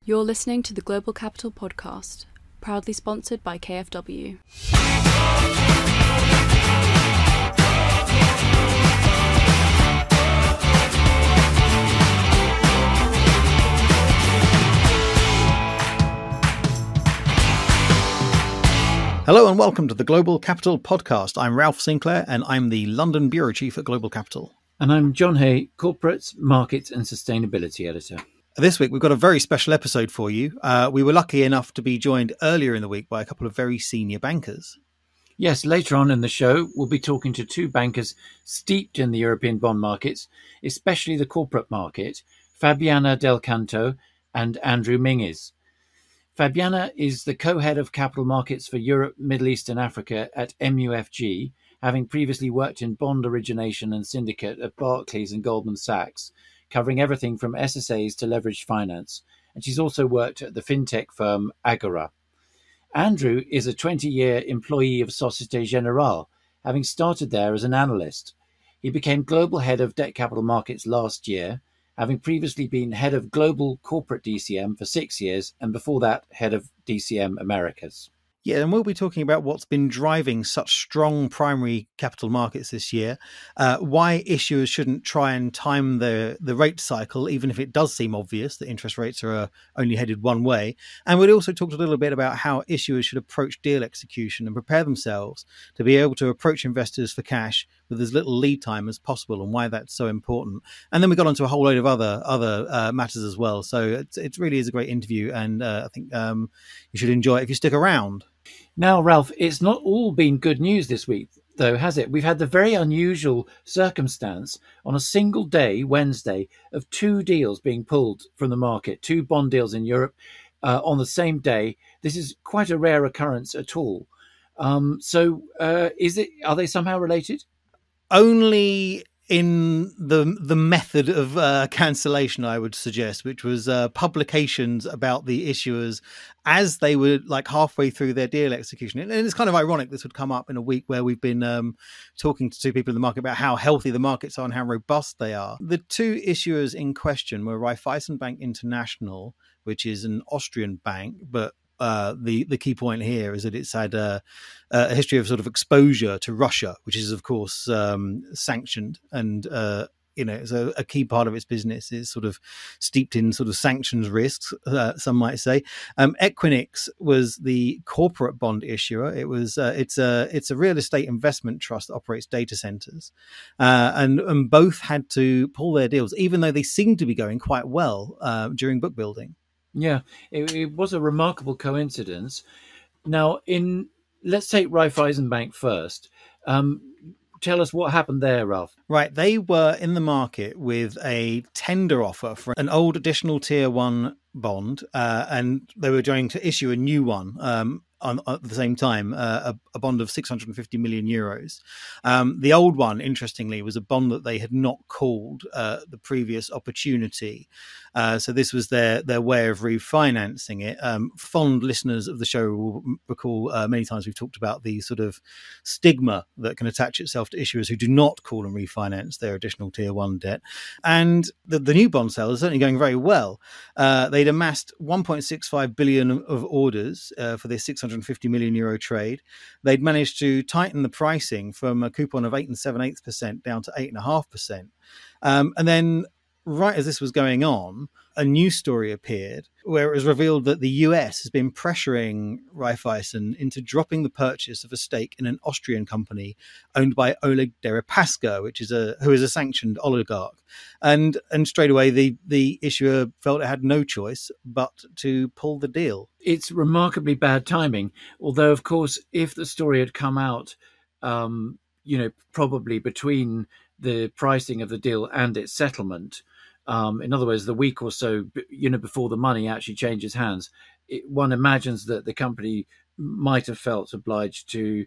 You're listening to the Global Capital Podcast, proudly sponsored by KfW. Hello and welcome to the Global Capital Podcast. I'm Ralph Sinclair and I'm the London Bureau Chief at Global Capital. And I'm John Hay, Corporate Markets and Sustainability Editor. This week we've got a very special episode for you. We were lucky enough to be joined earlier in the week by a couple of very senior bankers. Yes, later on in the show, we'll be talking to two bankers steeped in the European bond markets, especially the corporate market, Fabiana Del Canto and Andrew Minges. Fabiana is the co-head of capital markets for Europe, Middle East and Africa at MUFG, having previously worked in bond origination and syndicate at Barclays and Goldman Sachs, covering everything from SSAs to leveraged finance. And she's also worked at the fintech firm Agora. Andrew is a 20-year employee of Societe Generale, having started there as an analyst. He became global head of debt capital markets last year, having previously been head of global corporate DCM for 6 years, and before that, head of DCM Americas. Yeah, and we'll be talking about what's been driving such strong primary capital markets this year, why issuers shouldn't try and time the rate cycle, even if it does seem obvious that interest rates are only headed one way. And we'll also talk a little bit about how issuers should approach deal execution and prepare themselves to be able to approach investors for cash with as little lead time as possible and why that's so important. And then we got onto a whole load of other matters as well. So it really is a great interview, and I think you should enjoy it if you stick around. Now, Ralph, it's not all been good news this week, though, has it? We've had the very unusual circumstance on a single day, Wednesday, of two deals being pulled from the market, two bond deals in Europe on the same day. This is quite a rare occurrence at all. Are they somehow related? Only in the method of cancellation, I would suggest, which was publications about the issuers as they were like halfway through their deal execution. And it's kind of ironic this would come up in a week where we've been talking to two people in the market about how healthy the markets are and how robust they are. The two issuers in question were Raiffeisen Bank International, which is an Austrian bank, but the key point here is that it's had a history of sort of exposure to Russia, which is, of course, sanctioned. And, it's a key part of its business is sort of steeped in sort of sanctions risks, some might say. Equinix was the corporate bond issuer. It was it's a real estate investment trust that operates data centers. And both had to pull their deals, even though they seemed to be going quite well during book building. Yeah, it was a remarkable coincidence. Now, let's take Raiffeisen Bank first. Tell us what happened there, Ralph. Right, they were in the market with a tender offer for an old additional tier one bond, and they were going to issue a new one at the same time, a bond of 650 million euros. The old one, interestingly, was a bond that they had not called the previous opportunity. So this was their way of refinancing it. Fond listeners of the show will recall many times we've talked about the sort of stigma that can attach itself to issuers who do not call and refinance their additional tier one debt. And the new bond sale is certainly going very well. They'd amassed 1.65 billion of orders for this 650 million euro trade. They'd managed to tighten the pricing from a coupon of 8 7/8% down to 8.5%. And then right as this was going on, a news story appeared where it was revealed that the US has been pressuring Raiffeisen into dropping the purchase of a stake in an Austrian company owned by Oleg Deripaska, who is a sanctioned oligarch. And straight away, the issuer felt it had no choice but to pull the deal. It's remarkably bad timing, although, of course, if the story had come out, probably between the pricing of the deal and its settlement, in other words, the week or so, before the money actually changes hands, one imagines that the company might have felt obliged to,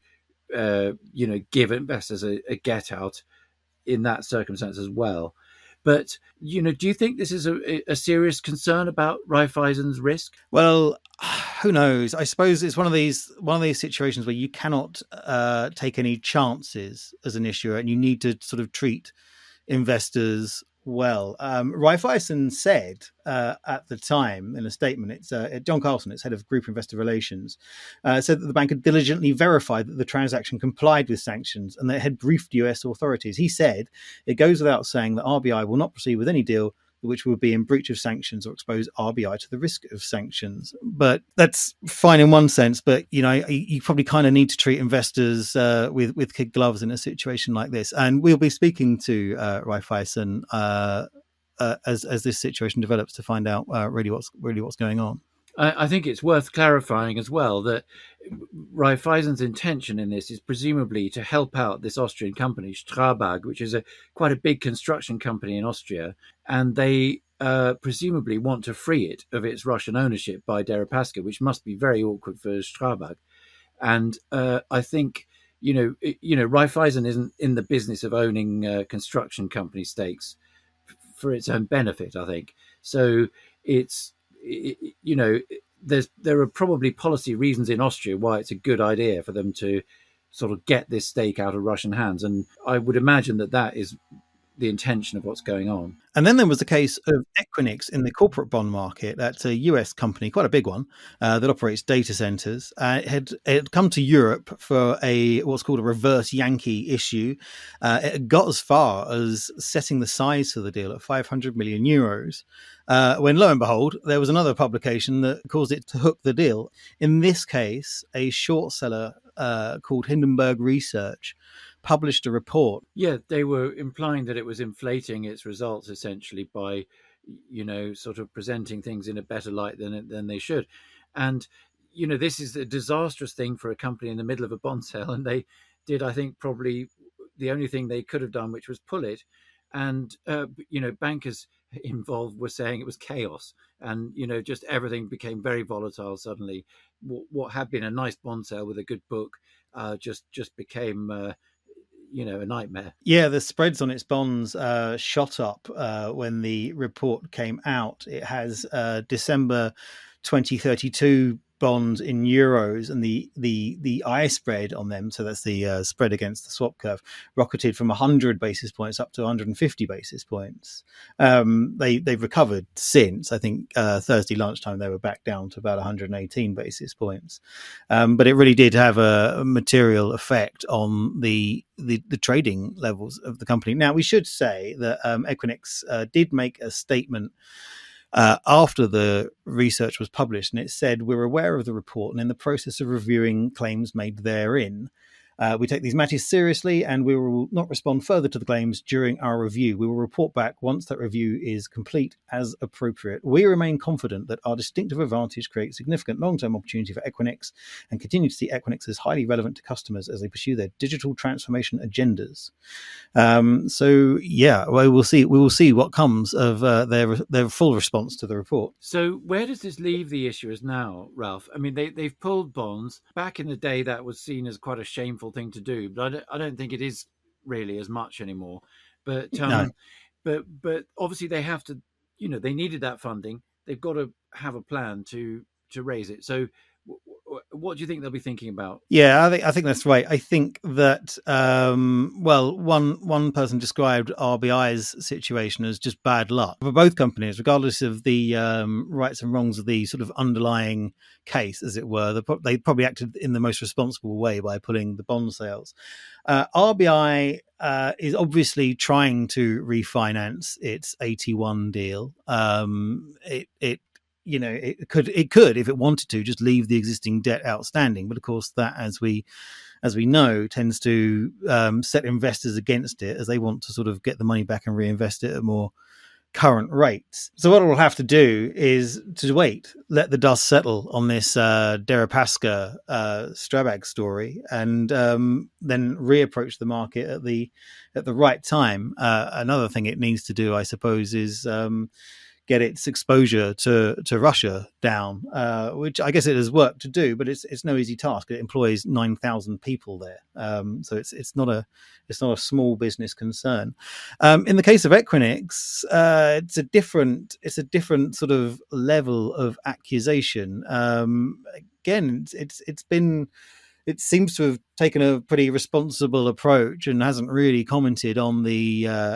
give investors a get out in that circumstance as well. But, do you think this is a serious concern about Raiffeisen's risk? Well, who knows? I suppose it's one of these situations where you cannot take any chances as an issuer, and you need to sort of treat investors well. Raiffeisen said at the time in a statement, it's John Carlson, it's head of Group Investor Relations, said that the bank had diligently verified that the transaction complied with sanctions and that it had briefed US authorities. He said, it goes without saying that RBI will not proceed with any deal which would be in breach of sanctions or expose RBI to the risk of sanctions. But that's fine in one sense, but you probably kind of need to treat investors with kid gloves in a situation like this. And we'll be speaking to Raiffeisen as this situation develops to find out really what's going on. I think it's worth clarifying as well that Raiffeisen's intention in this is presumably to help out this Austrian company, Strabag, which is quite a big construction company in Austria, and they presumably want to free it of its Russian ownership by Deripaska, which must be very awkward for Strabag. And I think, Raiffeisen isn't in the business of owning construction company stakes for its own benefit, I think. So there are probably policy reasons in Austria why it's a good idea for them to sort of get this stake out of Russian hands. And I would imagine that is the intention of what's going on. And then there was the case of Equinix in the corporate bond market. That's a US company, quite a big one, that operates data centers. It had come to Europe for what's called a reverse Yankee issue. It got as far as setting the size of the deal at 500 million euros. When lo and behold, there was another publication that caused it to hook the deal. In this case, a short seller called Hindenburg Research published a report. Yeah, they were implying that it was inflating its results essentially by, sort of presenting things in a better light than they should. And, this is a disastrous thing for a company in the middle of a bond sale. And they did, I think, probably the only thing they could have done, which was pull it. And, bankers involved were saying it was chaos. And, just everything became very volatile suddenly. What had been a nice bond sale with a good book just became a nightmare. Yeah, the spreads on its bonds shot up when the report came out. It has December 2032 bonds in euros, and the I spread on them, so that's the spread against the swap curve, rocketed from 100 basis points up to 150 basis points. They've recovered since. I think Thursday lunchtime they were back down to about 118 basis points, but it really did have a material effect on the trading levels of the company. Now, we should say that Equinix did make a statement after the research was published, and it said, we're aware of the report and in the process of reviewing claims made therein. We take these matters seriously and we will not respond further to the claims during our review. We will report back once that review is complete as appropriate. We remain confident that our distinctive advantage creates significant long-term opportunity for Equinix and continue to see Equinix as highly relevant to customers as they pursue their digital transformation agendas. We will see what comes of their full response to the report. So where does this leave the issuers now, Ralph? I mean, they've pulled bonds. Back in the day, that was seen as quite a shameful thing to do, but I don't think it is really as much anymore. But No. but obviously they have to, they needed that funding. They've got to have a plan to raise it. So what do you think they'll be thinking about? Yeah, I think that's right. I think that one person described RBI's situation as just bad luck for both companies, regardless of the rights and wrongs of the sort of underlying case, as it were. They probably acted in the most responsible way by pulling the bond sales. RBI is obviously trying to refinance its AT1 deal. It could, if it wanted to, just leave the existing debt outstanding. But of course, that, as we know, tends to set investors against it, as they want to sort of get the money back and reinvest it at more current rates. So what it will have to do is to wait, let the dust settle on this Deripaska Strabag story, and then reapproach the market at the right time. Another thing it needs to do, I suppose, is get its exposure to Russia down, which I guess it has work to do, but it's no easy task. It employs 9,000 people there, so it's not a small business concern. In the case of Equinix, it's a different sort of level of accusation. Again, it seems to have taken a pretty responsible approach and hasn't really commented on the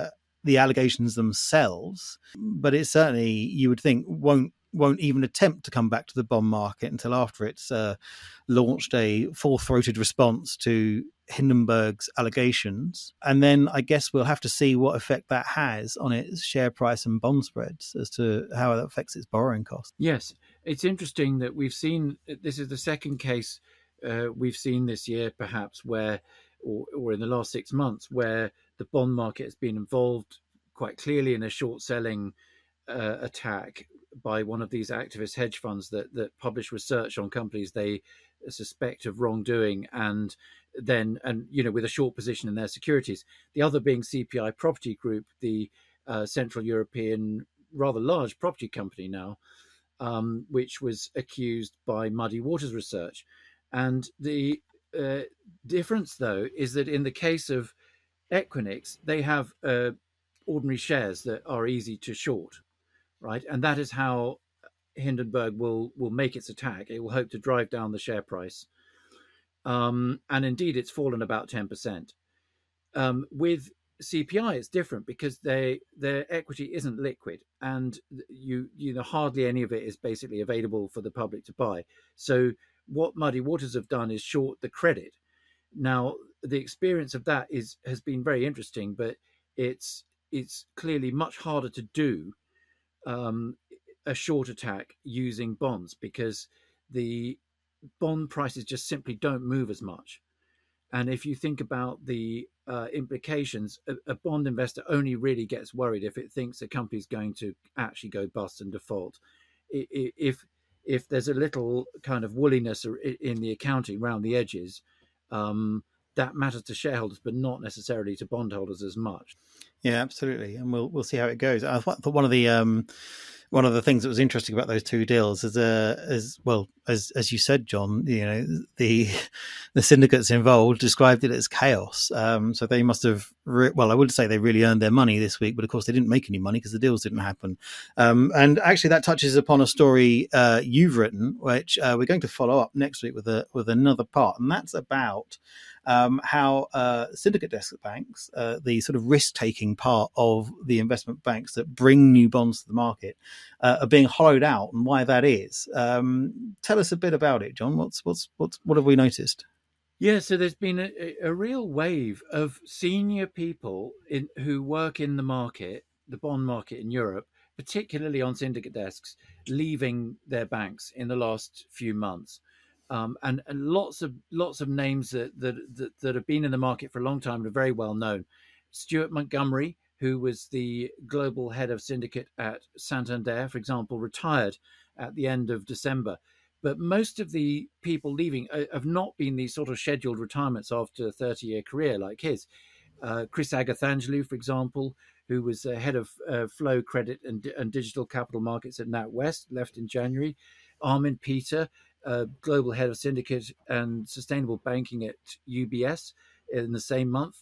the allegations themselves, but it certainly, you would think, won't even attempt to come back to the bond market until after it's launched a full-throated response to Hindenburg's allegations. And then I guess we'll have to see what effect that has on its share price and bond spreads as to how that affects its borrowing costs. Yes, it's interesting that we've seen, this is the second case we've seen this year, perhaps, where, or in the last 6 months, where the bond market has been involved quite clearly in a short selling attack by one of these activist hedge funds that publish research on companies they suspect of wrongdoing, and with a short position in their securities. The other being CPI Property Group, the Central European, rather large property company now, which was accused by Muddy Waters Research. And the difference, though, is that in the case of Equinix, they have ordinary shares that are easy to short, right? And that is how Hindenburg will make its attack. It will hope to drive down the share price. And indeed, it's fallen about 10%. With CPI, it's different because their equity isn't liquid, and hardly any of it is basically available for the public to buy. So what Muddy Waters have done is short the credit. Now, the experience of that has been very interesting, but it's clearly much harder to do a short attack using bonds, because the bond prices just simply don't move as much. And if you think about the implications, a bond investor only really gets worried if it thinks a company is going to actually go bust and default. If there's a little kind of woolliness in the accounting around the edges, that matters to shareholders, but not necessarily to bondholders as much. Yeah, absolutely, and we'll see how it goes. I thought one of the things that was interesting about those two deals is, as you said, John, the syndicates involved described it as chaos. So they must have, I wouldn't say they really earned their money this week, but of course they didn't make any money because the deals didn't happen. And actually, that touches upon a story you've written, which we're going to follow up next week with another part, and that's about how syndicate desk banks, the sort of risk-taking part of the investment banks that bring new bonds to the market, are being hollowed out, and why that is. Tell us a bit about it, John. What have we noticed? Yeah, so there's been a real wave of senior people who work in the market, the bond market in Europe, particularly on syndicate desks, leaving their banks in the last few months. And lots of names that have been in the market for a long time and are very well known. Stuart Montgomery, who was the global head of syndicate at Santander, for example, retired at the end of December. But most of the people leaving have not been these sort of scheduled retirements after a 30-year career like his. Chris Agathangelou, for example, who was head of flow credit and digital capital markets at NatWest, left in January. Armin Peter, global head of syndicate and sustainable banking at UBS, in the same month.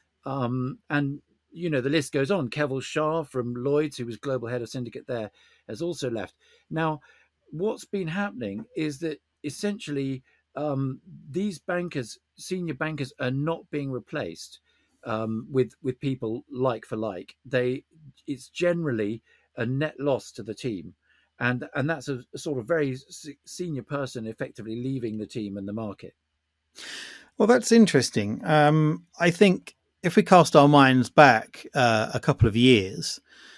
And the list goes on. Keval Shah from Lloyd's, who was global head of syndicate there, has also left. Now, what's been happening is that essentially these bankers, senior bankers, are not being replaced with people like for like. It's generally a net loss to the team. And that's a sort of very senior person effectively leaving the team and the market. Well, that's interesting. I think if we cast our minds back a couple of years,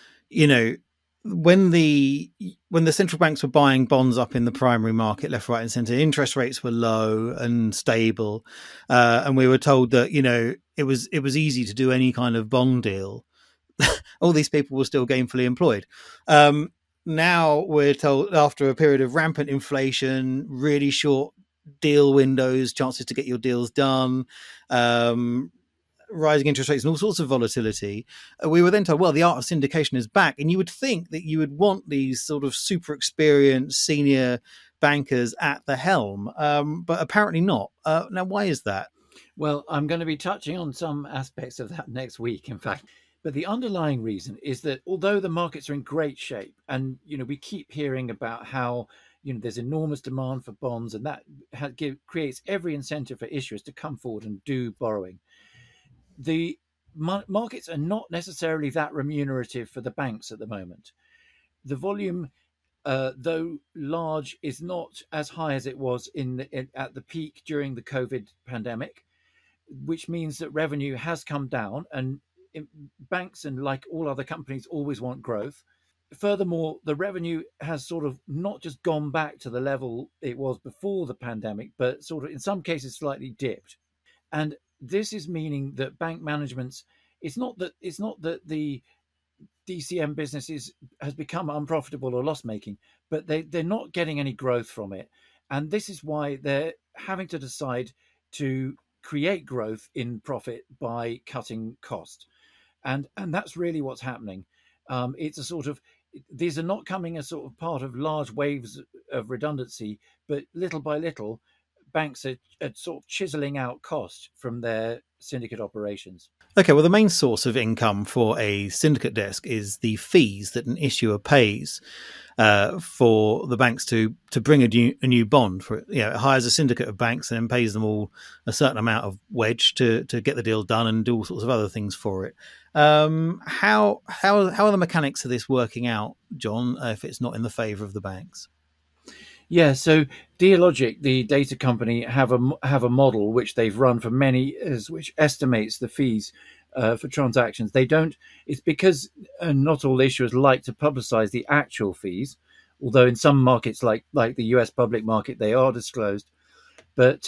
when the central banks were buying bonds up in the primary market, left, right, and centre, interest rates were low and stable, and we were told that it was easy to do any kind of bond deal. All these people were still gainfully employed. Now we're told, after a period of rampant inflation, really short deal windows, chances to get your deals done, rising interest rates and all sorts of volatility, we were then told, well, the art of syndication is back. And you would think that you would want these sort of super experienced senior bankers at the helm, but apparently not. Now, why is that? Well, I'm going to be touching on some aspects of that next week, in fact. But the underlying reason is that although the markets are in great shape, and we keep hearing about how there's enormous demand for bonds, and that creates every incentive for issuers to come forward and do borrowing. The markets are not necessarily that remunerative for the banks at the moment. The volume, though large, is not as high as it was at the peak during the COVID pandemic, which means that revenue has come down, and banks, and like all other companies, always want growth. Furthermore, the revenue has sort of not just gone back to the level it was before the pandemic, but sort of in some cases slightly dipped. And this is meaning that bank managements, it's not that the DCM business has become unprofitable or loss making, but they're not getting any growth from it. And this is why they're having to decide to create growth in profit by cutting cost. And that's really what's happening. It's a sort of, these are not coming as sort of part of large waves of redundancy, but little by little, banks are sort of chiseling out cost from their syndicate operations. Okay, well, the main source of income for a syndicate desk is the fees that an issuer pays for the banks to bring a new bond. It hires a syndicate of banks and then pays them all a certain amount of wedge to get the deal done and do all sorts of other things for it. How are the mechanics of this working out, John, if it's not in the favour of the banks? Yeah, so Dealogic, the data company, have a model which they've run for many years, which estimates the fees for transactions. They don't. It's because not all issuers like to publicize the actual fees, although in some markets, like the US public market, they are disclosed. But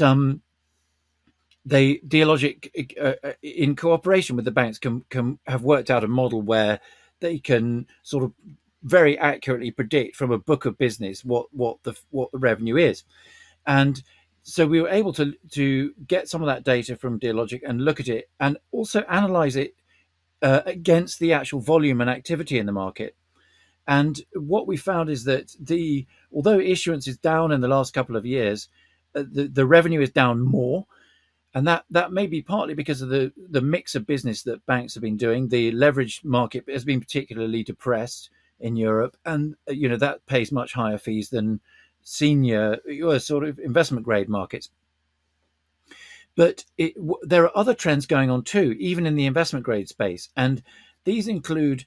Dealogic, in cooperation with the banks, can have worked out a model where they can sort of very accurately predict from a book of business what the revenue is. And so we were able to get some of that data from Dealogic and look at it and also analyze it against the actual volume and activity in the market. And what we found is that although issuance is down in the last couple of years, the revenue is down more. And that may be partly because of the mix of business that banks have been doing. The leveraged market has been particularly depressed in Europe, and that pays much higher fees than senior sort of investment grade markets. But there are other trends going on too, even in the investment grade space, and these include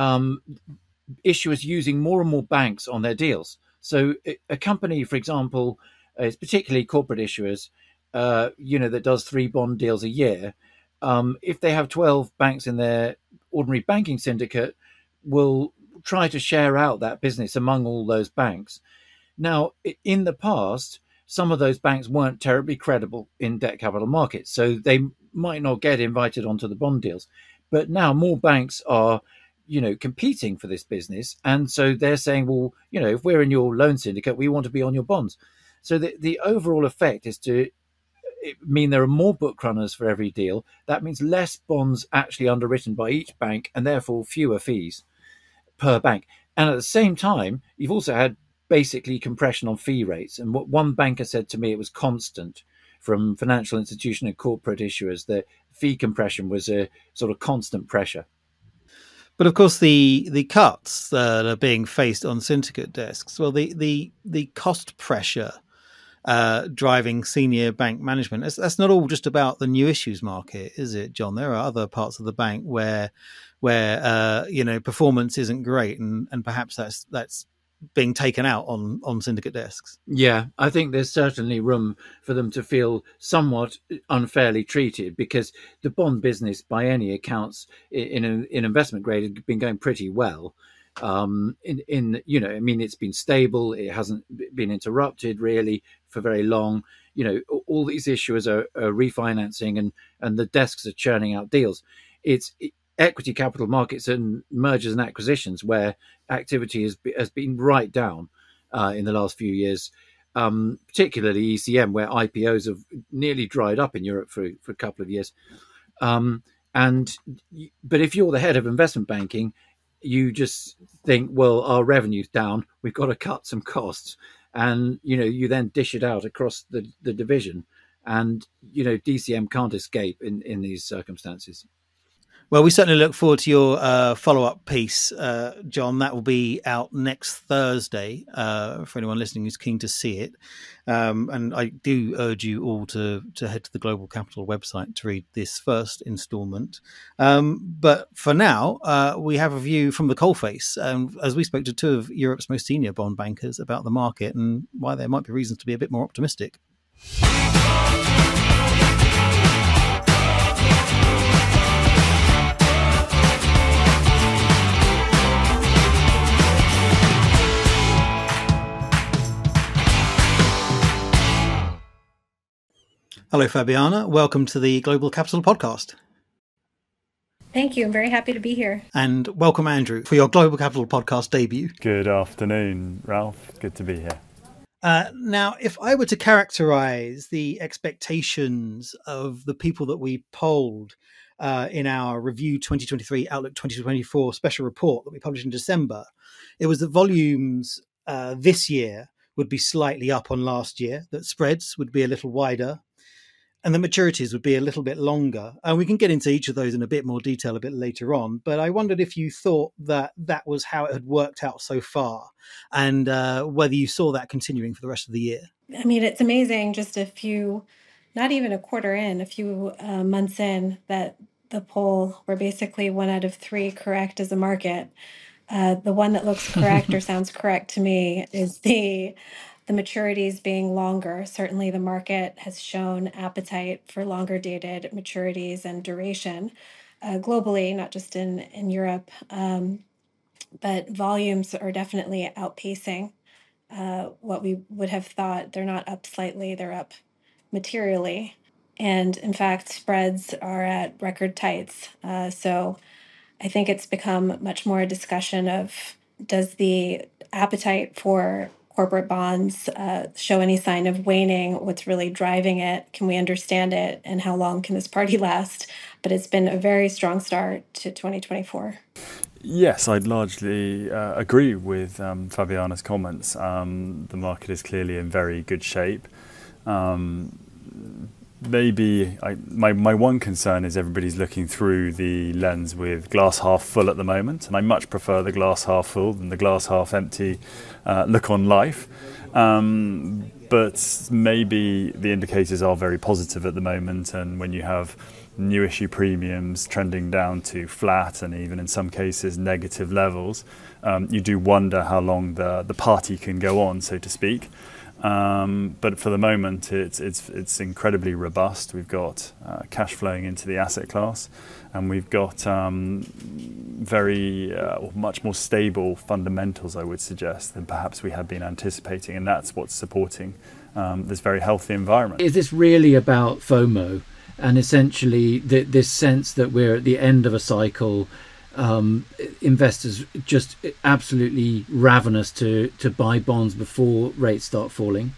issuers using more and more banks on their deals. So a company, for example, is particularly corporate issuers, that does 3 bond deals a year. If they have 12 banks in their ordinary banking syndicate, will try to share out that business among all those banks. Now, in the past, some of those banks weren't terribly credible in debt capital markets, so they might not get invited onto the bond deals. But now more banks are, competing for this business. And so they're saying, well, if we're in your loan syndicate, we want to be on your bonds. So the overall effect is to mean there are more book runners for every deal. That means less bonds actually underwritten by each bank and therefore fewer fees per bank. And at the same time, you've also had basically compression on fee rates. And what one banker said to me, it was constant from financial institution and corporate issuers, that fee compression was a sort of constant pressure. But of course, the cuts that are being faced on syndicate desks, well, the cost pressure driving senior bank management, that's not all just about the new issues market, is it, John? There are other parts of the bank where performance isn't great, and perhaps that's being taken out on syndicate desks. Yeah, I think there's certainly room for them to feel somewhat unfairly treated, because the bond business, by any accounts, in investment grade, has been going pretty well. It's been stable. It hasn't been interrupted really for very long. All these issuers are refinancing, and the desks are churning out deals. It's equity capital markets and mergers and acquisitions where activity has been right down in the last few years, particularly ECM, where IPOs have nearly dried up in Europe for a couple of years. But if you're the head of investment banking, you just think, well, our revenue's down, we've got to cut some costs. And, you then dish it out across the division. And, DCM can't escape in these circumstances. Well, we certainly look forward to your follow-up piece, John. That will be out next Thursday for anyone listening who's keen to see it. And I do urge you all to head to the Global Capital website to read this first instalment. But for now, we have a view from the coalface, as we spoke to two of Europe's most senior bond bankers about the market and why there might be reasons to be a bit more optimistic. Hello, Fabiana. Welcome to the Global Capital Podcast. Thank you. I'm very happy to be here. And welcome, Andrew, for your Global Capital Podcast debut. Good afternoon, Ralph. Good to be here. Now, if I were to characterize the expectations of the people that we polled in our Review 2023 Outlook 2024 special report that we published in December, it was that volumes this year would be slightly up on last year, that spreads would be a little wider, and the maturities would be a little bit longer. And we can get into each of those in a bit more detail a bit later on. But I wondered if you thought that that was how it had worked out so far, and whether you saw that continuing for the rest of the year. I mean, it's amazing just a few, not even a quarter in, a few months in, that the poll were basically 1 out of 3 correct as a market. The one that looks correct or sounds correct to me is the maturities being longer. Certainly the market has shown appetite for longer dated maturities and duration globally, not just in Europe. But volumes are definitely outpacing what we would have thought. They're not up slightly, they're up materially. And in fact, spreads are at record tights. So I think it's become much more a discussion of, does the appetite for corporate bonds show any sign of waning? What's really driving it? Can we understand it? And how long can this party last? But it's been a very strong start to 2024. Yes, I'd largely agree with Fabiana's comments. The market is clearly in very good shape. My one concern is everybody's looking through the lens with glass half full at the moment, and I much prefer the glass half full than the glass half empty look on life. But maybe the indicators are very positive at the moment, and when you have new issue premiums trending down to flat and even in some cases negative levels, you do wonder how long the party can go on, so to speak. But for the moment, it's incredibly robust. We've got cash flowing into the asset class, and we've got much more stable fundamentals, I would suggest, than perhaps we had been anticipating, and that's what's supporting this very healthy environment. Is this really about FOMO and essentially this sense that we're at the end of a cycle? Investors just absolutely ravenous to buy bonds before rates start falling?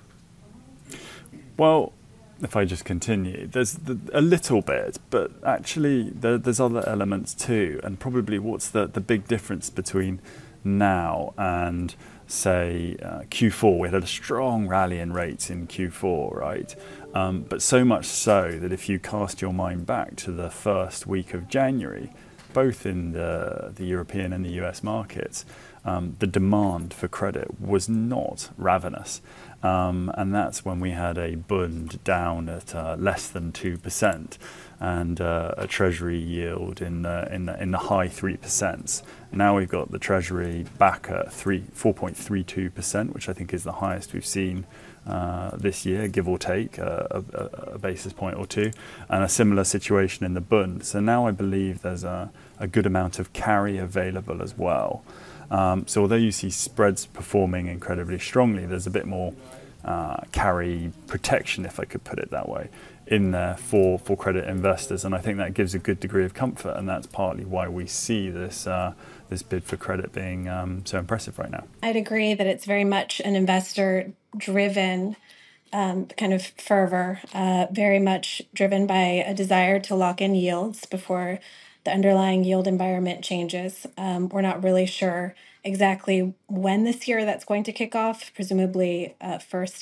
Well, if I just continue, there's a little bit, but actually there's other elements too, and probably what's the big difference between now and say Q4. We had a strong rally in rates in Q4, right? But so much so that if you cast your mind back to the first week of January, both in the European and the US markets, the demand for credit was not ravenous. And that's when we had a Bund down at less than 2% and a Treasury yield in the high 3%. Now we've got the Treasury back at 4.32%, which I think is the highest we've seen this year, give or take a basis point or two, and a similar situation in the Bund. So now I believe there's a good amount of carry available as well. So although you see spreads performing incredibly strongly, there's a bit more carry protection, if I could put it that way, in there for credit investors, and I think that gives a good degree of comfort, and that's partly why we see this bid for credit being so impressive right now. I'd agree that it's very much an investor-driven kind of fervor, very much driven by a desire to lock in yields before the underlying yield environment changes. We're not really sure exactly when this year that's going to kick off, presumably first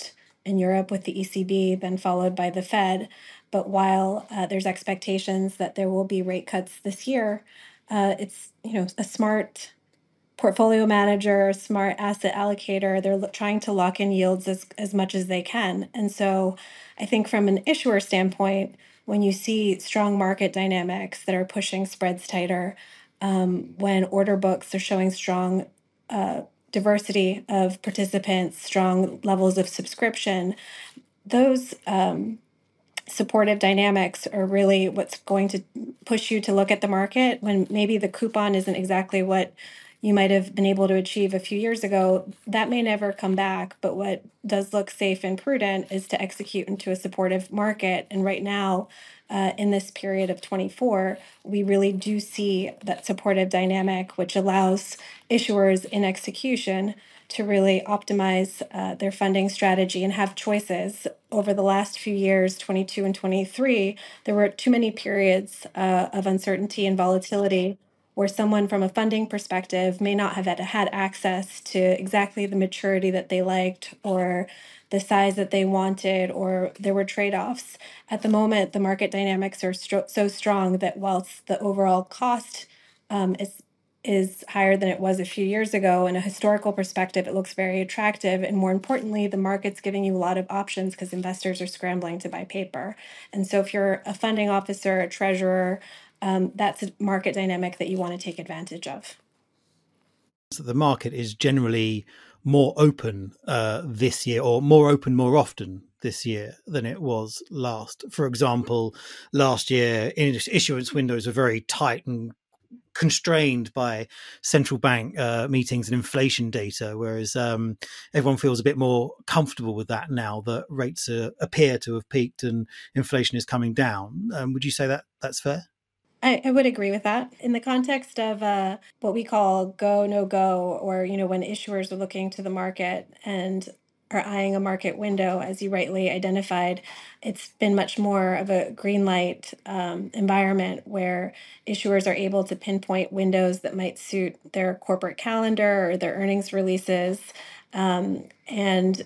in Europe with the ECB, then followed by the Fed. But while there's expectations that there will be rate cuts this year, it's a smart portfolio manager, smart asset allocator. They're trying to lock in yields as much as they can. And so I think from an issuer standpoint, when you see strong market dynamics that are pushing spreads tighter, when order books are showing strong diversity of participants, strong levels of subscription, those supportive dynamics are really what's going to push you to look at the market when maybe the coupon isn't exactly what you might have been able to achieve a few years ago. That may never come back, but what does look safe and prudent is to execute into a supportive market. And right now, in this period of 24, we really do see that supportive dynamic, which allows issuers in execution to really optimize their funding strategy and have choices. Over the last few years, 22 and 23, there were too many periods of uncertainty and volatility where someone from a funding perspective may not have had access to exactly the maturity that they liked or the size that they wanted, or there were trade-offs. At the moment, the market dynamics are so strong that whilst the overall cost is higher than it was a few years ago, in a historical perspective, it looks very attractive. And more importantly, the market's giving you a lot of options because investors are scrambling to buy paper. And so if you're a funding officer, a treasurer, that's a market dynamic that you want to take advantage of. So the market is generally more open this year, or more open more often this year than it was last. For example, last year issuance windows were very tight and constrained by central bank meetings and inflation data, whereas everyone feels a bit more comfortable with that now that rates appear to have peaked and inflation is coming down. Would you say that that's fair? I would agree with that. In the context of what we call go, no go, or when issuers are looking to the market and are eyeing a market window, as you rightly identified, it's been much more of a green light environment where issuers are able to pinpoint windows that might suit their corporate calendar or their earnings releases. And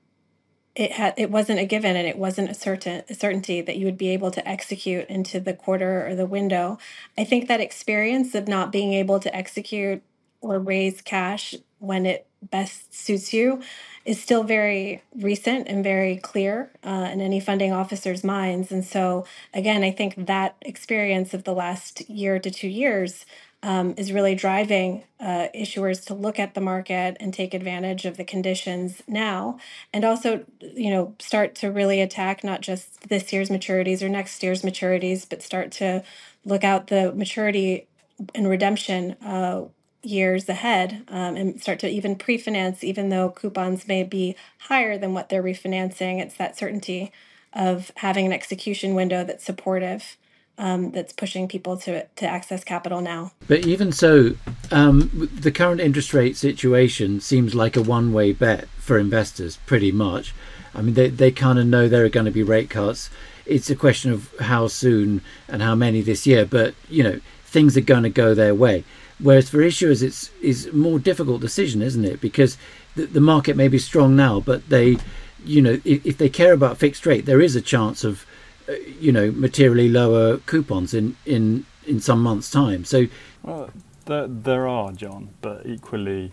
it wasn't a given, and it wasn't a certainty that you would be able to execute into the quarter or the window. I think that experience of not being able to execute or raise cash when it best suits you is still very recent and very clear in any funding officer's minds. And so, again, I think that experience of the last year to 2 years is really driving issuers to look at the market and take advantage of the conditions now, and also, start to really attack not just this year's maturities or next year's maturities, but start to look out the maturity and redemption years ahead, and start to even pre-finance, even though coupons may be higher than what they're refinancing. It's that certainty of having an execution window that's supportive. That's pushing people to access capital now. But even so, the current interest rate situation seems like a one-way bet for investors, pretty much. I mean, they kind of know there are going to be rate cuts. It's a question of how soon and how many this year, but, things are going to go their way. Whereas for issuers, it's a more difficult decision, isn't it? Because the market may be strong now, but they, if they care about fixed rate, there is a chance of materially lower coupons in some months' time. So, well, there are, John, but equally,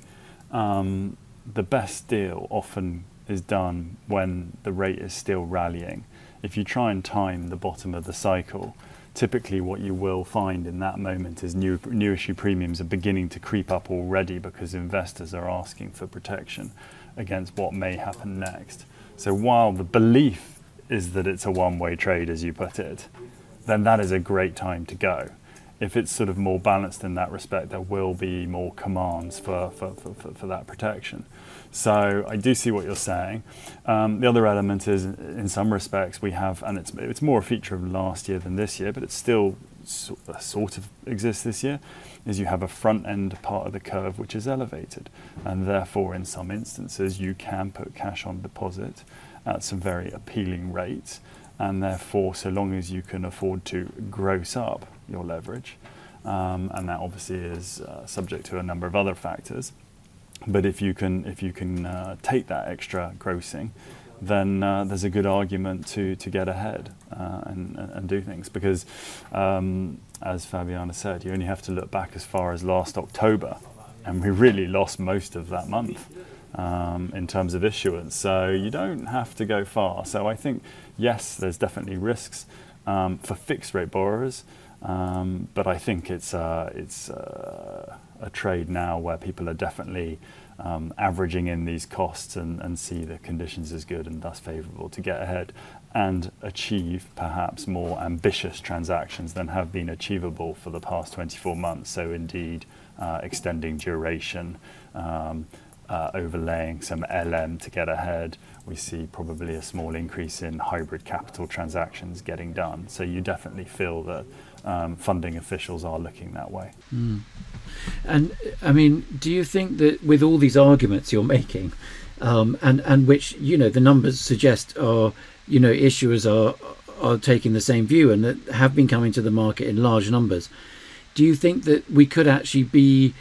the best deal often is done when the rate is still rallying. If you try and time the bottom of the cycle, typically what you will find in that moment is new issue premiums are beginning to creep up already because investors are asking for protection against what may happen next. So while the belief is that it's a one-way trade, as you put it, then that is a great time to go. If it's sort of more balanced in that respect, there will be more commands for that protection. So I do see what you're saying. The other element is, in some respects, we have, and it's more a feature of last year than this year, but it still sort of exists this year, is you have a front-end part of the curve which is elevated. And therefore, in some instances, you can put cash on deposit at some very appealing rates, and therefore, so long as you can afford to gross up your leverage, and that obviously is subject to a number of other factors, but if you can take that extra grossing, then there's a good argument to get ahead and do things. Because, as Fabiana said, you only have to look back as far as last October, and we really lost most of that month in terms of issuance. So you don't have to go far. So I think, yes, there's definitely risks for fixed rate borrowers, but I think it's a trade now where people are definitely averaging in these costs and see the conditions as good and thus favourable to get ahead and achieve perhaps more ambitious transactions than have been achievable for the past 24 months. So indeed, extending duration, overlaying some LM to get ahead. We see probably a small increase in hybrid capital transactions getting done. So you definitely feel that funding officials are looking that way. And I mean, do you think that with all these arguments you're making, and which, you know, the numbers suggest are, you know, issuers are taking the same view and that have been coming to the market in large numbers, do you think that we could actually be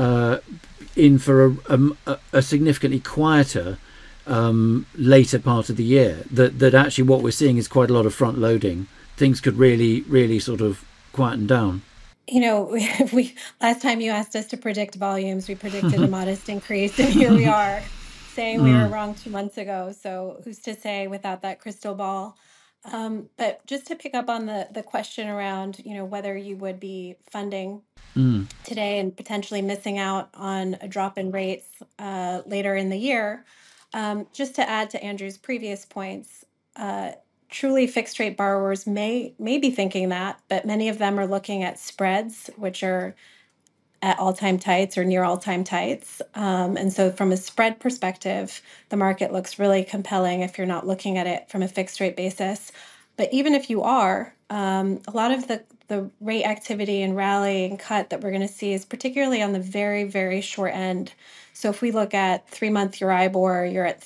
in for a significantly quieter later part of the year, that actually what we're seeing is quite a lot of front loading? Things could really sort of quieten down. You know, we last time you asked us to predict volumes, we predicted a modest increase, and here we are saying we were wrong 2 months ago. So who's to say without that crystal ball? But just to pick up on the question around, you know, whether you would be funding today and potentially missing out on a drop in rates later in the year, just to add to Andrew's previous points, truly fixed rate borrowers may be thinking that, but many of them are looking at spreads, which are at all-time tights or near all-time tights. And so from a spread perspective, the market looks really compelling if you're not looking at it from a fixed rate basis. But even if you are, a lot of the rate activity and rally and cut that we're going to see is particularly on the very, very short end. So if we look at 3-month Euribor, you're at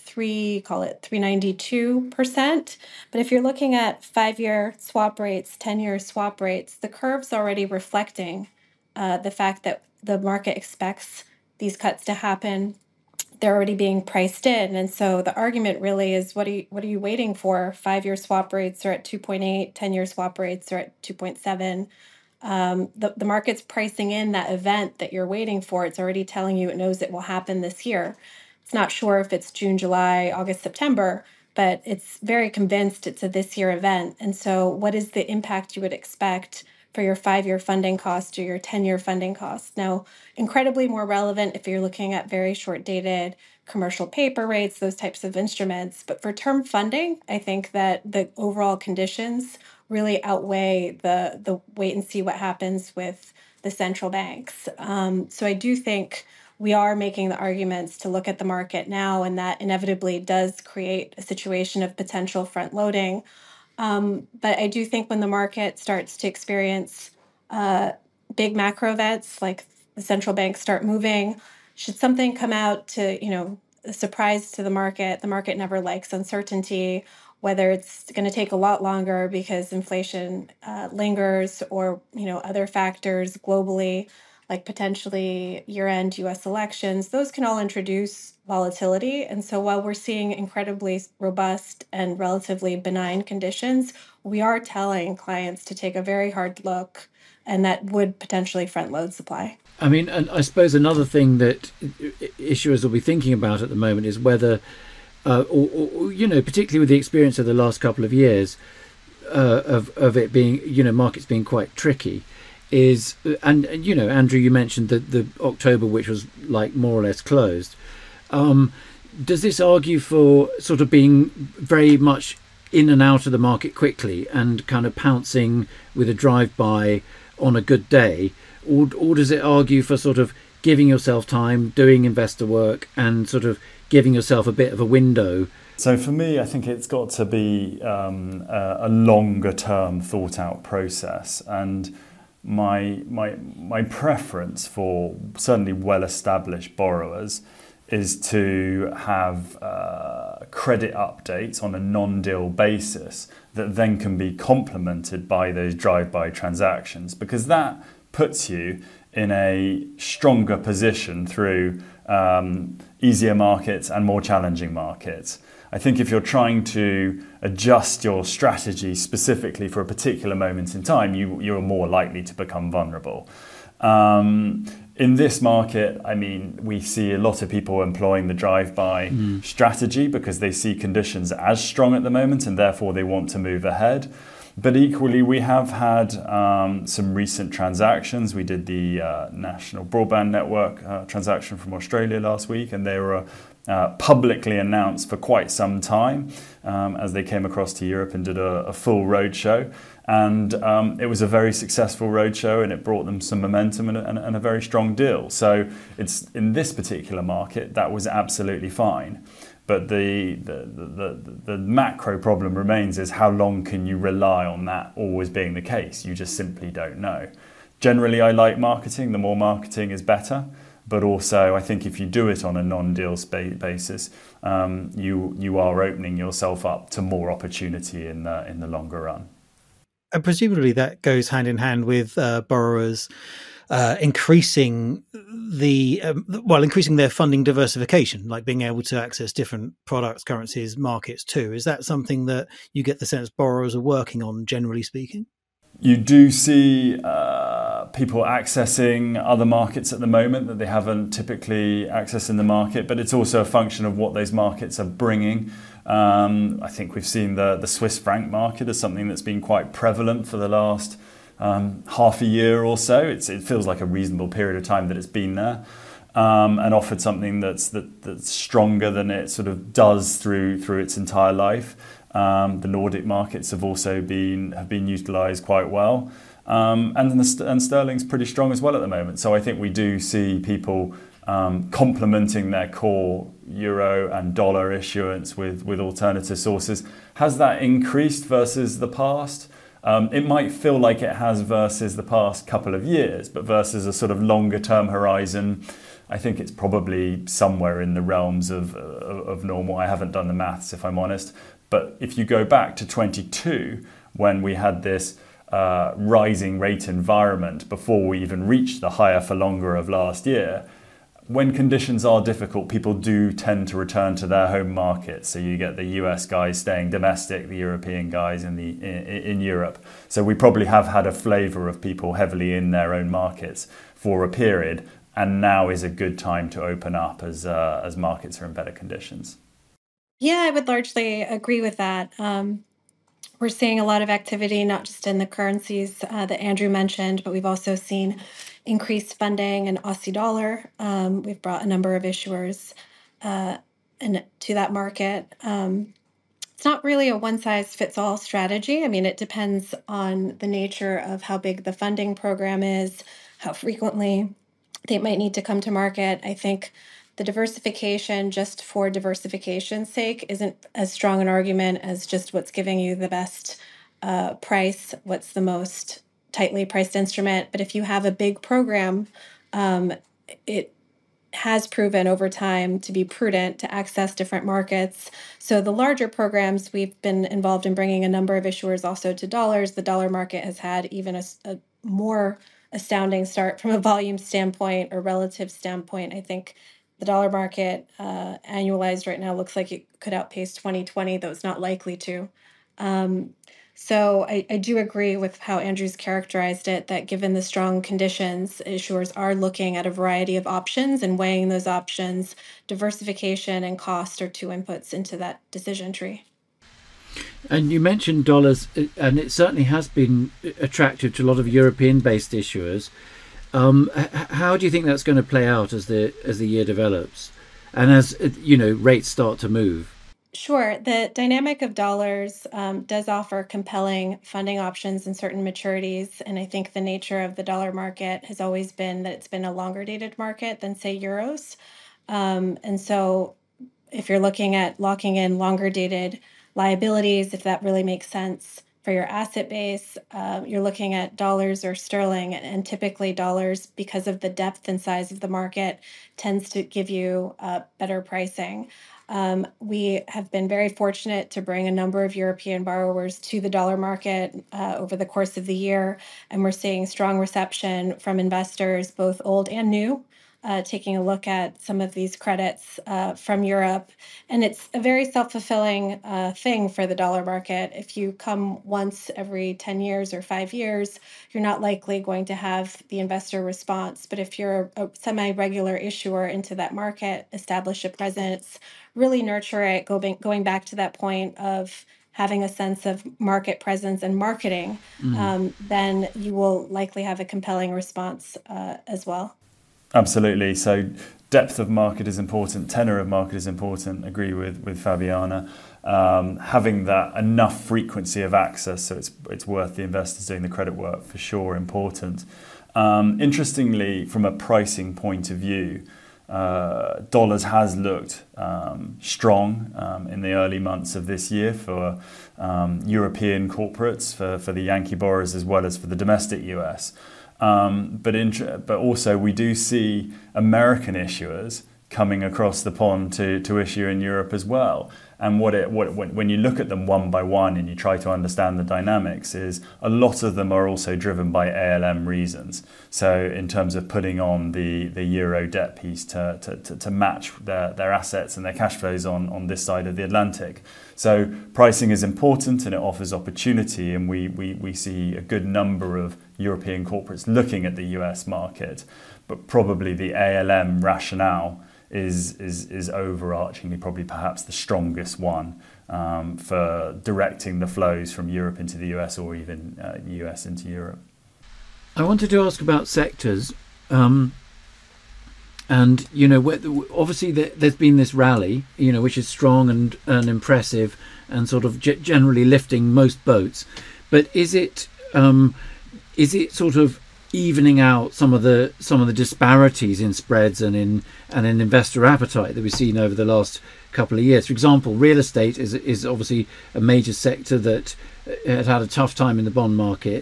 3.92%. But if you're looking at 5-year swap rates, 10-year swap rates, the curve's already reflecting the fact that the market expects these cuts to happen. They're already being priced in. And so the argument really is, what are you waiting for? 5-year swap rates are at 2.8, 10-year swap rates are at 2.7. The market's pricing in that event that you're waiting for. It's already telling you it knows it will happen this year. It's not sure if it's June, July, August, September, but it's very convinced it's a this year event. And so what is the impact you would expect for your 5-year funding cost or your 10-year funding cost? Now, incredibly more relevant if you're looking at very short-dated commercial paper rates, those types of instruments. But for term funding, I think that the overall conditions really outweigh the wait and see what happens with the central banks. So I do think we are making the arguments to look at the market now, and that inevitably does create a situation of potential front loading. But I do think when the market starts to experience big macro events, like the central banks start moving, should something come out to, you know, a surprise to the market never likes uncertainty, whether it's going to take a lot longer because inflation lingers or, you know, other factors globally, like potentially year-end U.S. elections, those can all introduce volatility. And so while we're seeing incredibly robust and relatively benign conditions, we are telling clients to take a very hard look, and that would potentially front load supply. I mean, and I suppose another thing that issuers will be thinking about at the moment is whether, or you know, particularly with the experience of the last couple of years of it being, you know, markets being quite tricky, is, and you know, Andrew, you mentioned that the October, which was like more or less closed. Does this argue for sort of being very much in and out of the market quickly and kind of pouncing with a drive-by on a good day, or does it argue for sort of giving yourself time, doing investor work, and sort of giving yourself a bit of a window? So for me, I think it's got to be a longer-term, thought-out process, and my preference for certainly well-established borrowers is to have credit updates on a non-deal basis that then can be complemented by those drive-by transactions, because that puts you in a stronger position through easier markets and more challenging markets. I think if you're trying to adjust your strategy specifically for a particular moment in time, you're more likely to become vulnerable. In this market, I mean, we see a lot of people employing the drive-by strategy because they see conditions as strong at the moment and therefore they want to move ahead. But equally, we have had some recent transactions. We did the National Broadband Network transaction from Australia last week, and they were publicly announced for quite some time as they came across to Europe and did a full roadshow. And it was a very successful roadshow, and it brought them some momentum and a very strong deal. So it's in this particular market, that was absolutely fine. But the macro problem remains is how long can you rely on that always being the case? You just simply don't know. Generally, I like marketing. The more marketing is better. But also, I think if you do it on a non-deal basis, you are opening yourself up to more opportunity in the longer run. And presumably that goes hand in hand with borrowers increasing their funding diversification, like being able to access different products, currencies, markets too. Is that something that you get the sense borrowers are working on, generally speaking? You do see people accessing other markets at the moment that they haven't typically accessed in the market, but it's also a function of what those markets are bringing. I think we've seen the Swiss franc market as something that's been quite prevalent for the last half a year or so. It feels like a reasonable period of time that it's been there, and offered something that's stronger than it sort of does through its entire life. The Nordic markets have also been utilised quite well, and sterling's pretty strong as well at the moment. So I think we do see people complementing their core euro and dollar issuance with alternative sources. Has that increased versus the past? It might feel like it has versus the past couple of years, but versus a sort of longer term horizon, I think it's probably somewhere in the realms of normal. I haven't done the maths, if I'm honest. But if you go back to 22, when we had this rising rate environment before we even reached the higher for longer of last year, when conditions are difficult, people do tend to return to their home market. So you get the US guys staying domestic, the European guys in Europe. So we probably have had a flavour of people heavily in their own markets for a period, and now is a good time to open up as markets are in better conditions. Yeah, I would largely agree with that. We're seeing a lot of activity, not just in the currencies that Andrew mentioned, but we've also seen increased funding in Aussie dollar. We've brought a number of issuers to that market. It's not really a one-size-fits-all strategy. I mean, it depends on the nature of how big the funding program is, how frequently they might need to come to market. I think the diversification just for diversification's sake isn't as strong an argument as just what's giving you the best price, what's the most tightly priced instrument. But if you have a big program, it has proven over time to be prudent to access different markets. So the larger programs, we've been involved in bringing a number of issuers also to dollars. The dollar market has had even a more astounding start from a volume standpoint or relative standpoint. I think the dollar market annualized right now looks like it could outpace 2020, though it's not likely to. So I do agree with how Andrew's characterized it, that given the strong conditions, issuers are looking at a variety of options and weighing those options. Diversification and cost are two inputs into that decision tree. And you mentioned dollars, and it certainly has been attractive to a lot of European-based issuers. How do you think that's going to play out as the year develops, and as rates start to move? Sure. The dynamic of dollars does offer compelling funding options in certain maturities, and I think the nature of the dollar market has always been that it's been a longer dated market than, say, euros. And so if you're looking at locking in longer dated liabilities, if that really makes sense for your asset base, you're looking at dollars or sterling, and typically dollars, because of the depth and size of the market, tends to give you better pricing. We have been very fortunate to bring a number of European borrowers to the dollar market over the course of the year, and we're seeing strong reception from investors, both old and new, taking a look at some of these credits from Europe. And it's a very self-fulfilling thing for the dollar market. If you come once every 10 years or 5 years, you're not likely going to have the investor response. But if you're a semi-regular issuer into that market, establish a presence, really nurture it, going back to that point of having a sense of market presence and marketing, then you will likely have a compelling response as well. Absolutely. So depth of market is important, tenor of market is important. Agree with Fabiana. Having that enough frequency of access, so it's worth the investors doing the credit work, for sure, important. Interestingly, from a pricing point of view, dollars has looked strong in the early months of this year for European corporates, for the Yankee borrowers as well as for the domestic US. But also we do see American issuers coming across the pond to issue in Europe as well. And when you look at them one by one and you try to understand the dynamics, is a lot of them are also driven by ALM reasons. So in terms of putting on the euro debt piece to match their assets and their cash flows on this side of the Atlantic. So pricing is important and it offers opportunity, and we see a good number of European corporates looking at the US market, but probably the ALM rationale is overarchingly probably perhaps the strongest one for directing the flows from Europe into the US, or even US into Europe. I wanted to ask about sectors. And, obviously there's been this rally, which is strong and impressive and sort of generally lifting most boats. But is it sort of evening out some of the disparities in spreads and in investor appetite that we've seen over the last couple of years? For example, real estate is obviously a major sector that had a tough time in the bond market.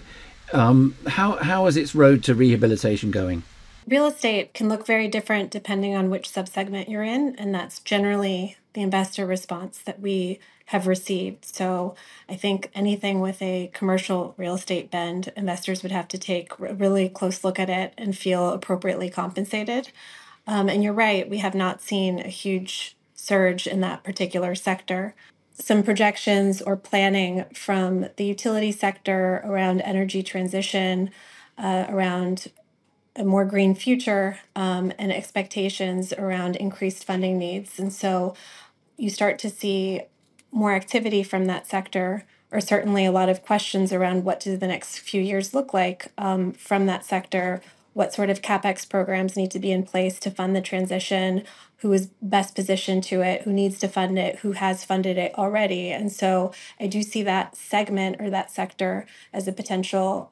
How is its road to rehabilitation going? Real estate can look very different depending on which subsegment you're in, and that's generally the investor response that we have received. So I think anything with a commercial real estate bend, investors would have to take a really close look at it and feel appropriately compensated. And you're right, we have not seen a huge surge in that particular sector. Some projections or planning from the utility sector around energy transition, around a more green future, and expectations around increased funding needs. And so you start to see more activity from that sector, or certainly a lot of questions around what do the next few years look like from that sector, what sort of CapEx programs need to be in place to fund the transition, who is best positioned to it, who needs to fund it, who has funded it already. And so I do see that segment or that sector as a potential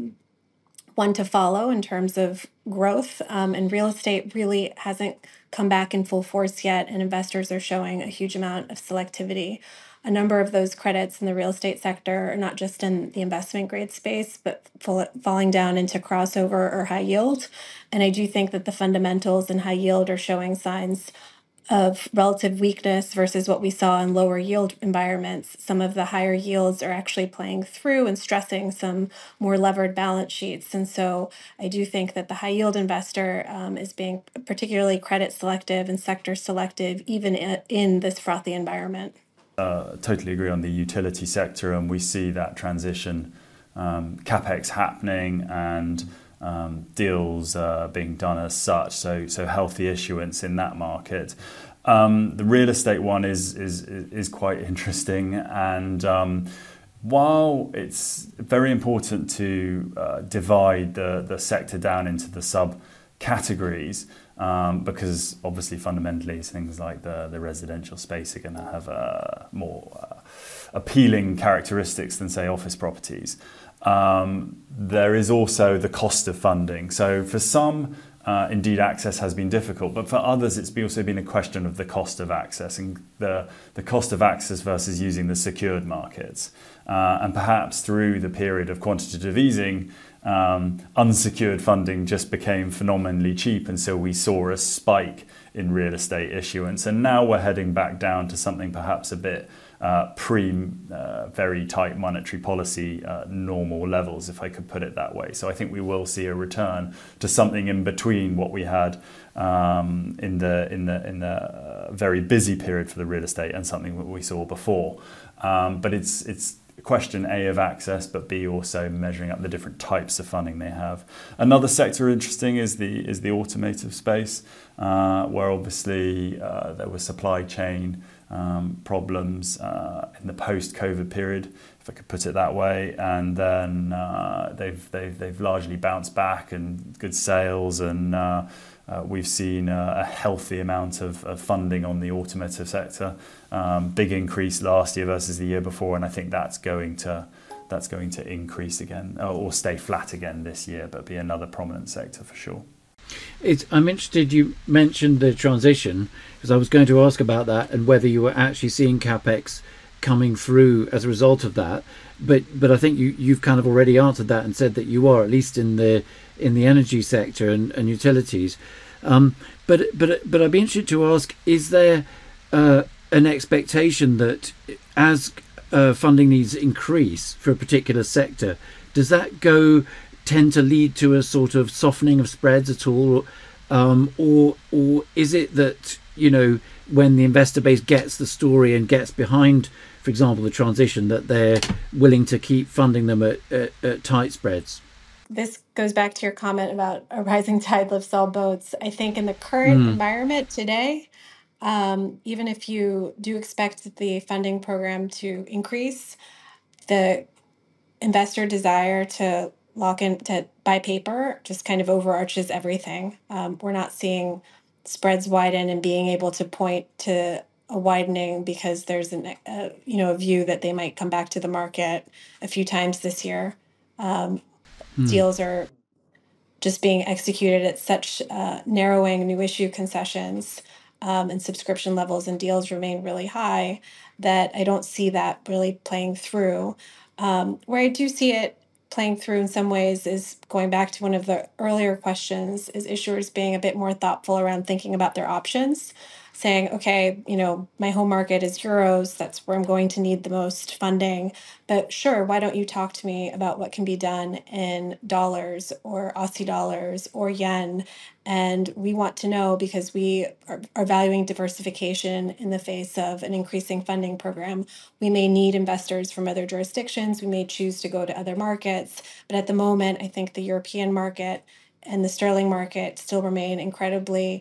one to follow in terms of growth. And real estate really hasn't come back in full force yet, and investors are showing a huge amount of selectivity. A number of those credits in the real estate sector are not just in the investment grade space, but falling down into crossover or high yield. And I do think that the fundamentals in high yield are showing signs of relative weakness versus what we saw in lower yield environments. Some of the higher yields are actually playing through and stressing some more levered balance sheets. And so I do think that the high yield investor is being particularly credit selective and sector selective, even in this frothy environment. Totally agree on the utility sector, and we see that transition, CapEx happening and deals being done as such, so healthy issuance in that market. The real estate one is quite interesting, and while it's very important to divide the sector down into the subcategories, because obviously fundamentally things like the residential space are going to have more appealing characteristics than, say, office properties. There is also the cost of funding. So for some, indeed, access has been difficult, but for others, it's also been a question of the cost of access and the cost of access versus using the secured markets. And perhaps through the period of quantitative easing, unsecured funding just became phenomenally cheap, and so we saw a spike in real estate issuance. And now we're heading back down to something perhaps a bit very tight monetary policy normal levels, if I could put it that way. So I think we will see a return to something in between what we had in the very busy period for the real estate, and something that we saw before. But it's a question A of access, but B also measuring up the different types of funding they have. Another sector interesting is the automotive space, where obviously there was supply chain problems in the post-COVID period, if I could put it that way, and then they've largely bounced back and good sales, and we've seen a healthy amount of funding on the automotive sector, big increase last year versus the year before, and I think that's going to increase again or stay flat again this year, but be another prominent sector for sure. I'm interested, you mentioned the transition, because I was going to ask about that and whether you were actually seeing CapEx coming through as a result of that. But I think you've kind of already answered that and said that you are, at least in the energy sector and utilities. But I'd be interested to ask, is there an expectation that as funding needs increase for a particular sector, does that tend to lead to a sort of softening of spreads at all, or is it that, you know, when the investor base gets the story and gets behind, for example, the transition, that they're willing to keep funding them at tight spreads? This goes back to your comment about a rising tide lifts all boats. I think in the current environment today, even if you do expect the funding program to increase, the investor desire to lock in, to buy paper, just kind of overarches everything. We're not seeing spreads widen and being able to point to a widening because there's a view that they might come back to the market a few times this year. Deals are just being executed at such narrowing new issue concessions, and subscription levels and deals remain really high, that I don't see that really playing through. Where I do see it playing through in some ways is going back to one of the earlier questions, is issuers being a bit more thoughtful around thinking about their options, saying, okay, my home market is euros, that's where I'm going to need the most funding, but sure, why don't you talk to me about what can be done in dollars or Aussie dollars or yen? And we want to know, because we are valuing diversification in the face of an increasing funding program. We may need investors from other jurisdictions. We may choose to go to other markets. But at the moment, I think the European market and the sterling market still remain incredibly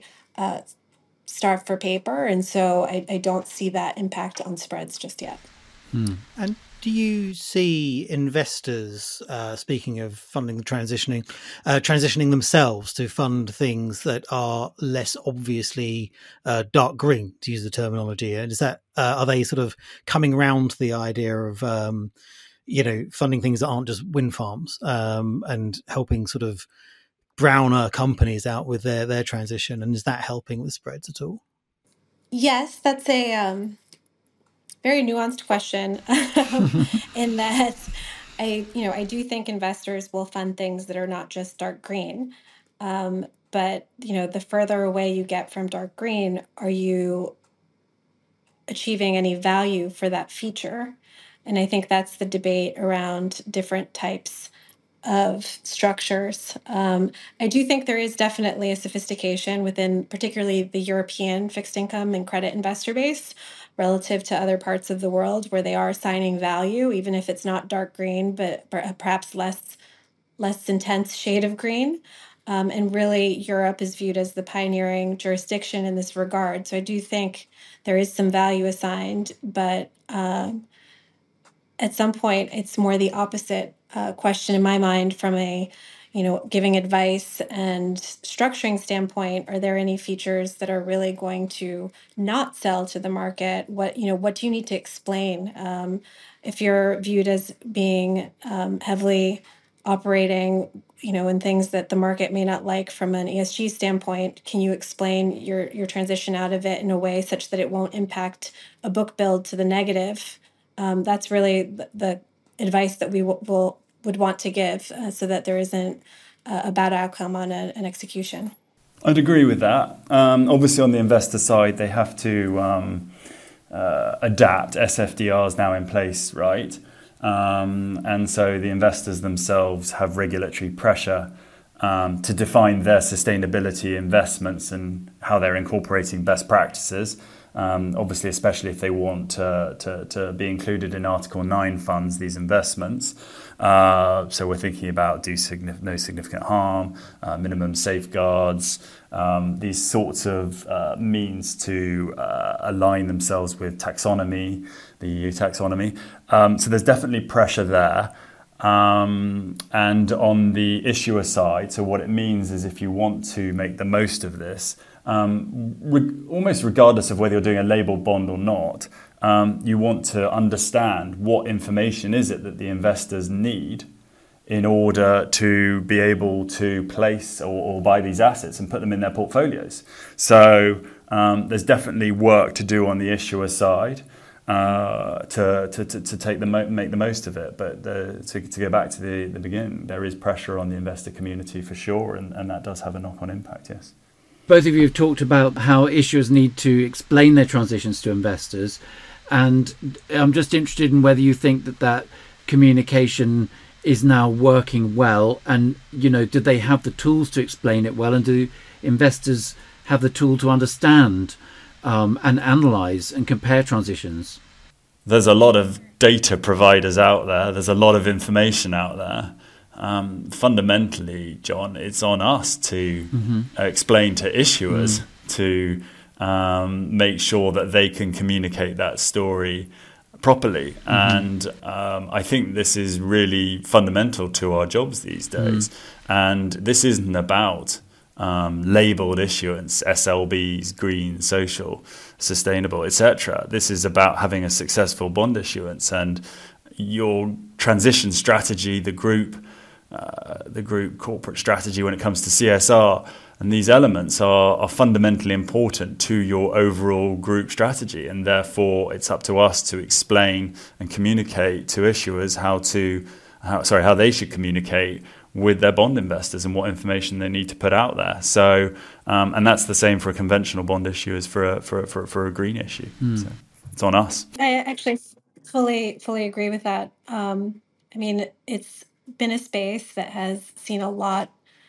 starved for paper. And so I don't see that impact on spreads just yet. And do you see investors, speaking of funding the transitioning themselves to fund things that are less obviously dark green, to use the terminology? And is that are they sort of coming around to the idea of funding things that aren't just wind farms, and helping sort of browner companies out with their transition? And is that helping with spreads at all? Yes, that's a very nuanced question, in that I do think investors will fund things that are not just dark green. But the further away you get from dark green, are you achieving any value for that feature? And I think that's the debate around different types of structures. I do think there is definitely a sophistication within particularly the European fixed income and credit investor base relative to other parts of the world, where they are assigning value, even if it's not dark green, but perhaps less intense shade of green. And really, Europe is viewed as the pioneering jurisdiction in this regard. So I do think there is some value assigned, but at some point, it's more the opposite question in my mind from a giving advice and structuring standpoint. Are there any features that are really going to not sell to the market? What do you need to explain? If you're viewed as being heavily operating, in things that the market may not like from an ESG standpoint, can you explain your transition out of it in a way such that it won't impact a book build to the negative? That's really the advice that we would want to give, so that there isn't a bad outcome on an execution. I'd agree with that. Obviously, on the investor side, they have to adapt. SFDR is now in place, right? And so the investors themselves have regulatory pressure to define their sustainability investments and how they're incorporating best practices. Obviously, especially if they want to be included in Article 9 funds, these investments. So we're thinking about no significant harm, minimum safeguards, these sorts of means to align themselves with taxonomy, the EU taxonomy. So there's definitely pressure there. And on the issuer side, so what it means is if you want to make the most of this, almost regardless of whether you're doing a labelled bond or not, you want to understand what information is it that the investors need in order to be able to place or buy these assets and put them in their portfolios. So there's definitely work to do on the issuer side to make the most of it. But to go back to the beginning, there is pressure on the investor community for sure, and that does have a knock-on impact, yes. Both of you have talked about how issuers need to explain their transitions to investors, and I'm just interested in whether you think that communication is now working well, and do they have the tools to explain it well, and do investors have the tool to understand and analyse and compare transitions? There's a lot of data providers out there. There's a lot of information out there. Fundamentally, John, it's on us to explain to issuers to make sure that they can communicate that story properly. And I think this is really fundamental to our jobs these days. And this isn't about labelled issuance, SLBs, green, social, sustainable, etc. This is about having a successful bond issuance, and your transition strategy, the group corporate strategy when it comes to CSR, and these elements are fundamentally important to your overall group strategy, and therefore it's up to us to explain and communicate to issuers how they should communicate with their bond investors and what information they need to put out there. So, and that's the same for a conventional bond issue as for a green issue. So it's on us. I actually fully agree with that. It's been a space that has seen a lot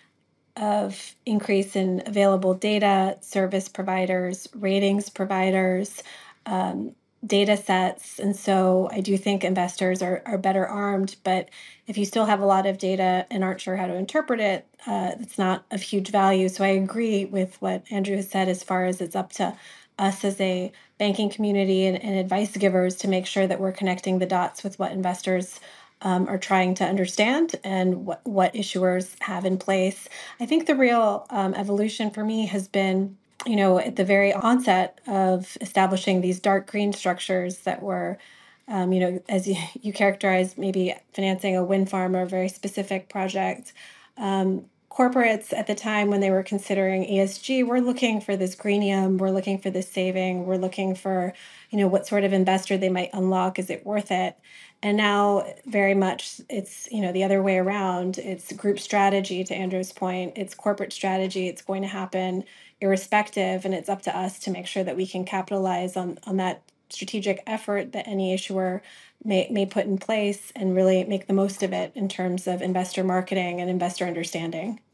of increase in available data, service providers, ratings providers, data sets. And so I do think investors are better armed, but if you still have a lot of data and aren't sure how to interpret it, it's not of huge value. So I agree with what Andrew has said as far as it's up to us as a banking community and advice givers to make sure that we're connecting the dots with what investors are trying to understand and what issuers have in place. I think the real evolution for me has been, at the very onset of establishing these dark green structures that were, as you characterized, maybe financing a wind farm or a very specific project. Corporates at the time when they were considering ESG were looking for this greenium, we're looking for this saving, we're looking for, what sort of investor they might unlock, is it worth it? And now very much it's, the other way around. It's group strategy, to Andrew's point. It's corporate strategy. It's going to happen irrespective, and it's up to us to make sure that we can capitalize on that strategic effort that any issuer may put in place and really make the most of it in terms of investor marketing and investor understanding.